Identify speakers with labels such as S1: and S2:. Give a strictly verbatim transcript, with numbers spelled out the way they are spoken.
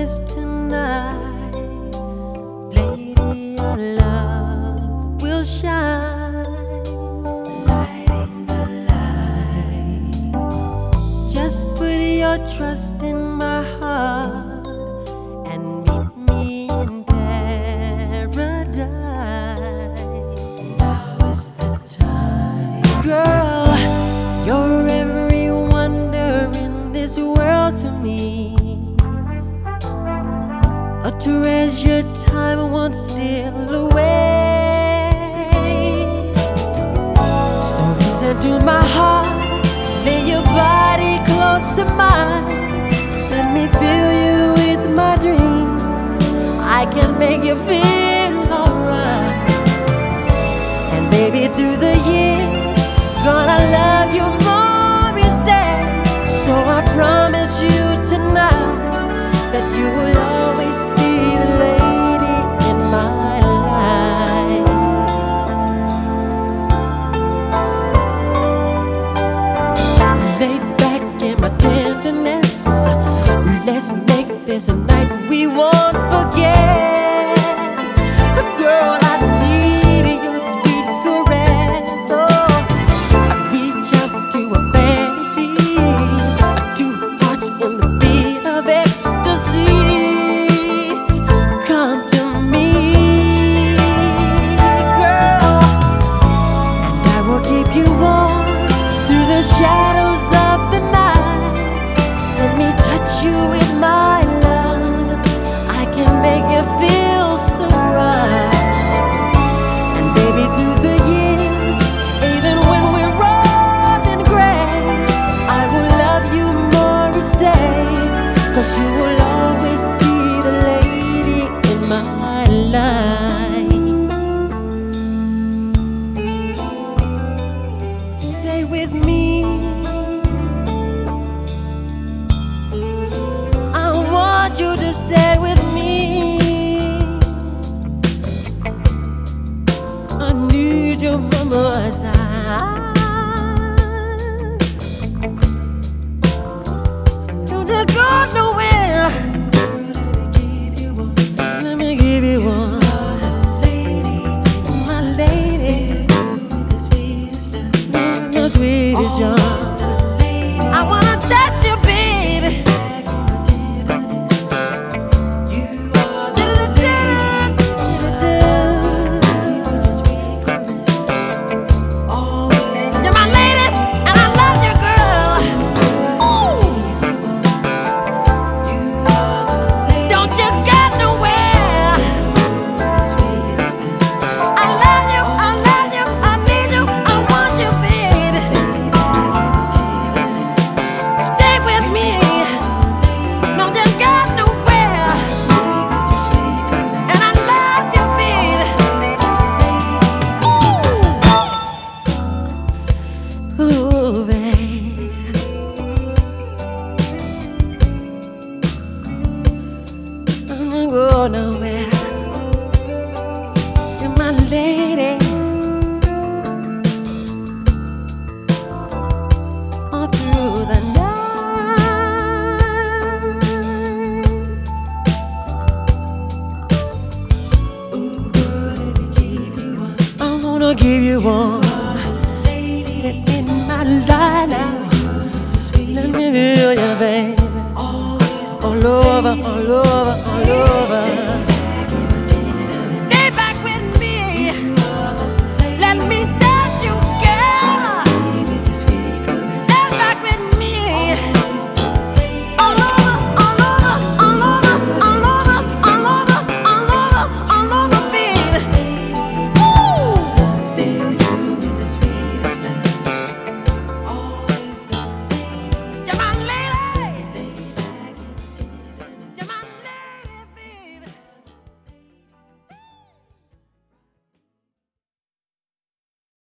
S1: promise tonight, lady, our love will shine, lighting the light. Just put your trust in my heart and meet me in paradise. Now is the time, girl. You're every wonder in this world to me, a treasured time won't steal away. So listen to my heart, lay your body close to mine. Let me fill you with my dreams, I can make you feel alright. And baby, through the years, gonna love you more each day. So I promise you tonight that you will always be the lady in my life. Lay back in my tenderness, let's make this a night we won't forget. Girl, I need your sweet caress. Oh, I reach out to a fantasy, two hearts in the beat of ecstasy. Come to me, girl, and I will keep you warm through the shadows of the night. Let me touch you with my love, I can make you feel so right. And baby, through the years, even when we're old and gray, I will love you more each day, 'cause you will always be the lady in my life. Stay with me, I want you to stay with me. I need you by my side. Don't you go nowhere. Let me give you one, my lady, the sweetest young. I wanna touch you, baby. You're my lady, and I love you, girl. Ooh. Don't you go nowhere. I love you, I love you, I need you, I want you, baby. Stay with me. Don't you go nowhere. And I love you, baby. Ooh, Ooh, babe. Don't you go nowhere. You're my lady. All through the night. Ooh, girl, let me give you one. I wanna give you one in my life now. Let me feel you, baby. All over, all over, all over.